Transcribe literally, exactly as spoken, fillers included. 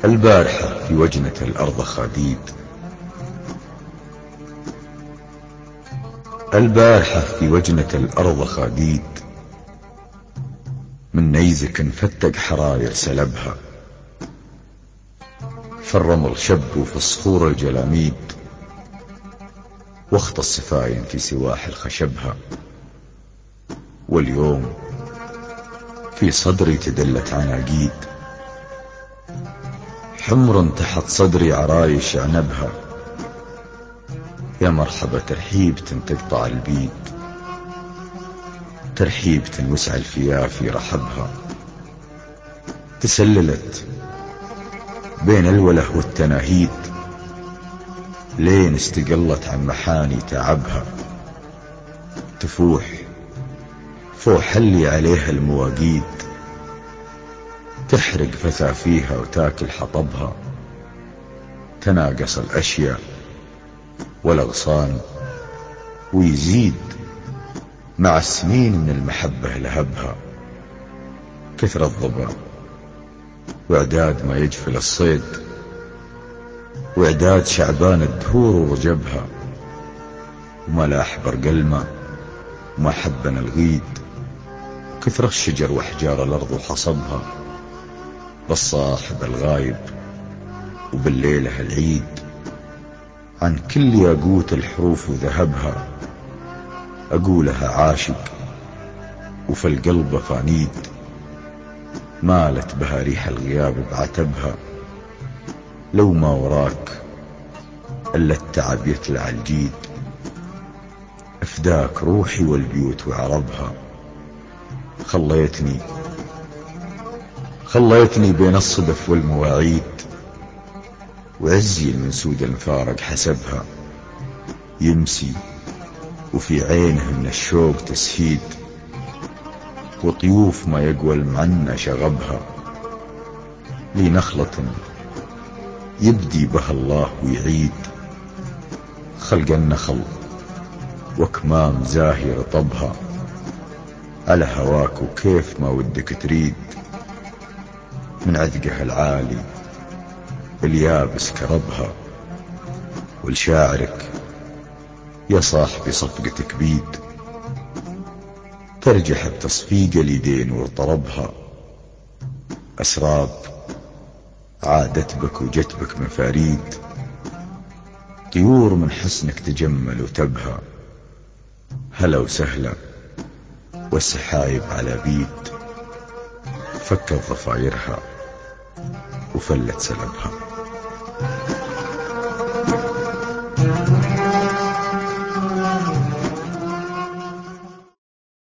البارحة في وجنة الأرض خديد، البارحة في وجنة الأرض خديد، من نيزك فتق حراير سلبها، فالرمل شب في الصخور الجلاميد، واخت السفاين في سواحل خشبها. واليوم في صدري تدلت عناقيد، حمر تحت صدري عرايش عنبها، يا مرحبا ترحيب تقطع البيد، ترحيب وسع الفيافي رحبها. تسللت بين الوله والتناهيد، لين استقلت عن محاني تعبها، تفوح فوح اللي عليها المواقيد، تحرق فثافيها وتاكل حطبها، تناقص الأشياء والأغصان، ويزيد مع السنين من المحبة لهبها. كثر الضبع واعداد ما يجفل الصيد، واعداد شعبان الدهور ورجبها، وما لا أحبر قلمة وما حبنا الغيد. كثر الشجر واحجار الأرض وحصبها، بالصاحب الغايب وبالليلة العيد، عن كل ياقوت الحروف وذهبها، أقولها عاشق وفي القلب فانيد، مالت بها ريح الغياب بعتبها. لو ما وراك إلا التعب يتلع الجيد، افداك روحي والبيوت وعربها. خليتني خليتني بين الصدف والمواعيد، وعزي المنسود المفارق حسبها، يمسي وفي عينه من الشوق تسهيد، وطيوف ما يقوى المعنى شغبها. لي نخلة يبدي بها الله ويعيد، خلق النخل وكمام زاهي رطبها، على هواك وكيف ما ودك تريد، من عذقها العالي اليابس كربها. ولشاعرك يا صاحبي صفقتك بيد، ترجح بتصفيق اليدين وطربها. أسراب عادت بك وجت بك مفاريد، طيور من حسنك تجمل وتبهى. هلا وسهلا والسحايب على بيد، فكت ضفايرها وفلت سلبها.